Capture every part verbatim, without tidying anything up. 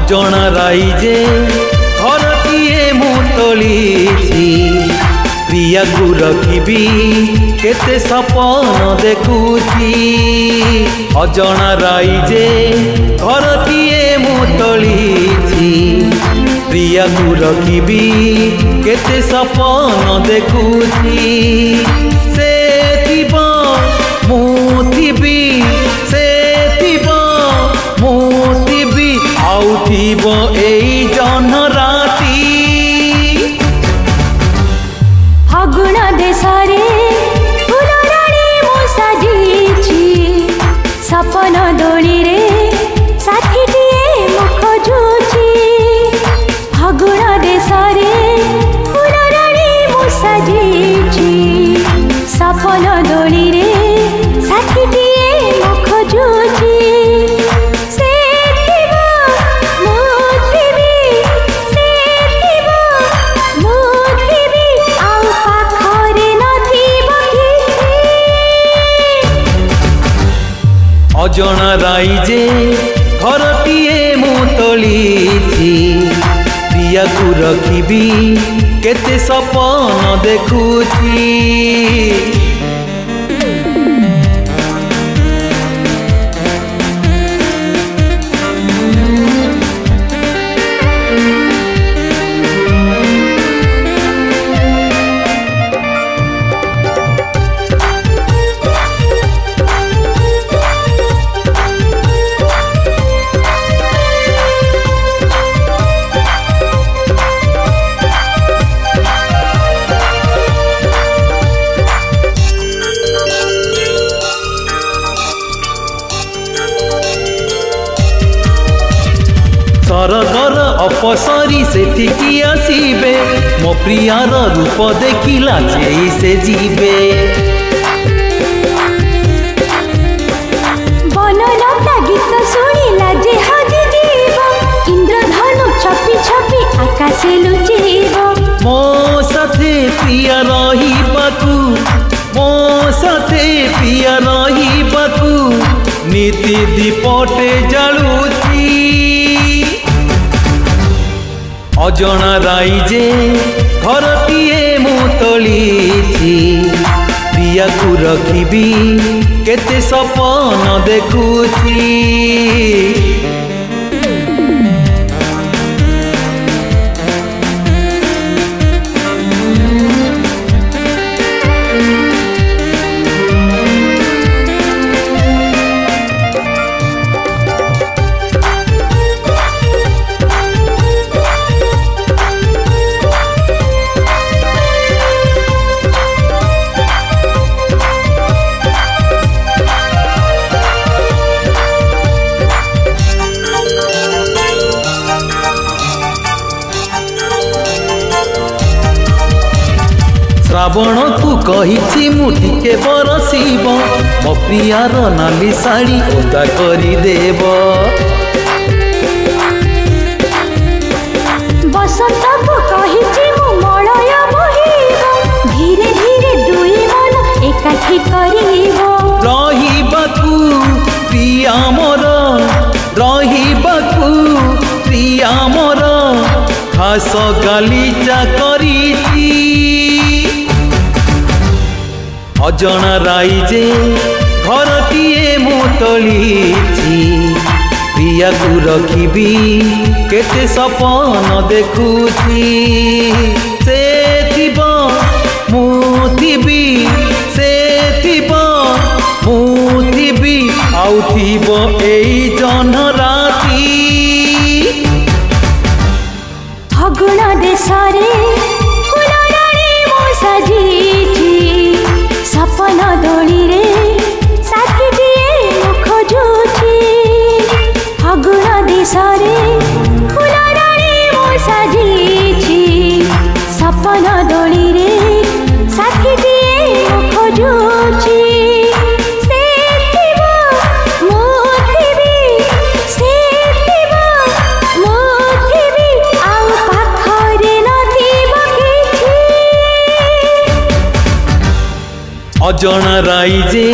अजणा राइजे घरटीए मुतलिछि प्रिया को रखिबी केते सपन देखुछि अजणा राइजे घरटीए मुतलिछि प्रिया को रखिबी केते सपन देखुछि से थिबा मु थिबी से थिबा मु थिबी आउ थिबो एई जन राती फागुन देशरे फुलराणी मु साजिछि सपन दोली रे साथीटिए मु खोजुछि फागुन देशरे फुलराणी मु साजिछि सपन दोली रे साथीटिए मु खोजुछि अजणा राइजे घरटीए मुतलिछि प्रिया को रखिबी केते सपन देखुछि सरगर अपसरी सेठिकी आसीबे मो प्रियार रूप देखिला जेई से जीवे बनलता गीत सुनिला जे हजी जीव इंद्रधनु छपी छपी आकाशे लुचिव मो साथे प्रिया रहिबाकू मो साथे प्रिया रहिबाकू नीति दीपटे जालुची अजणा राइजे घरटीए मुतलिछि प्रिया को रखिबी केते सपन देखुछि श्रावण को कहिछि मु टिके बरसीब मो प्रियार नाली साड़ी ओदा करी देव बसंत को कहिछि मु मलय बहिब धीरे धीरे दुई मन एकाठी करिब रहिबाकू प्रिया मोर रहिबाकू प्रिया मोर खास गालीचा करिछि अजणा राइजे घरटीए मुतलिछि प्रिया को रखिबी केते सपन देखुछि से थिबा मु थिबी से थिबा मु थिबी आउ थिबो एई जन राती फागुन देशरे फुलराणी मु साजिछि सपन दोली रे साथीटिए मु खोजुछि फागुन देशरे फुलराणी मु साजिछि सपन दोली रे साथीटिए मु खोजुछि से थिबा मु थिबी से थिबा मु थिबी आउ पाखरे नथिबो किछि अजणा राइजे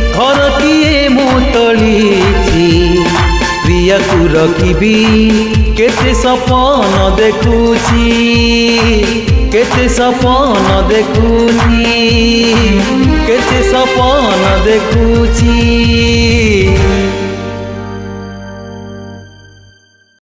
घरटीए मुतलिछि प्रिया को रखिबी केते सपन देखुची केते सपन देखुची केते सपन देखुची।